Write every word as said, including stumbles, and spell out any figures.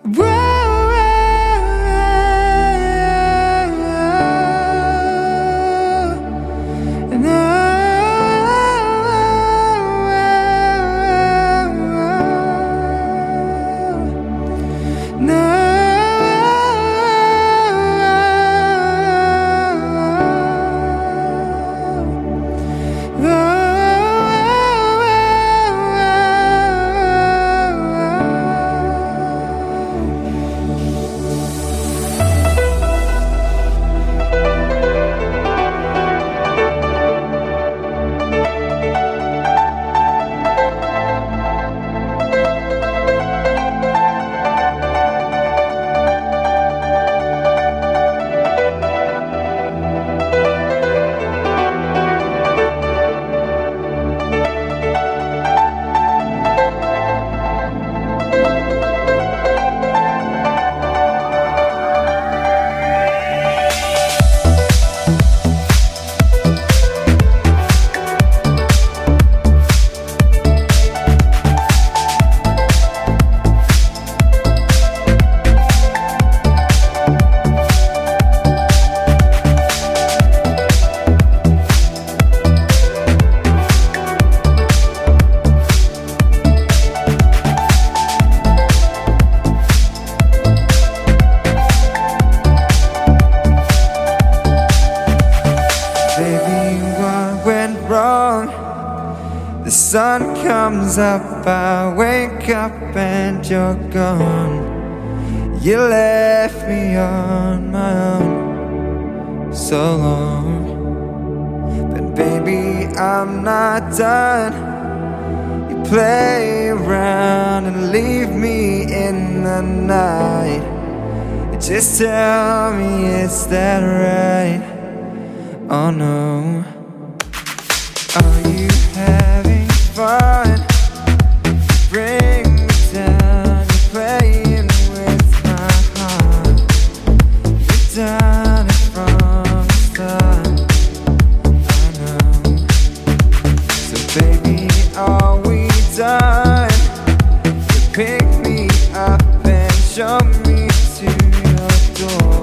The sun comes up, I wake up and you're gone. You left me on my own so long. But baby, I'm not done. You play around and leave me in the night. Just tell me, is that right? Oh no. Are you having fun? Bring me down, you're playing with my heart. You've done it from the start, I know. So baby, are we done? You pick me up and show me to your door.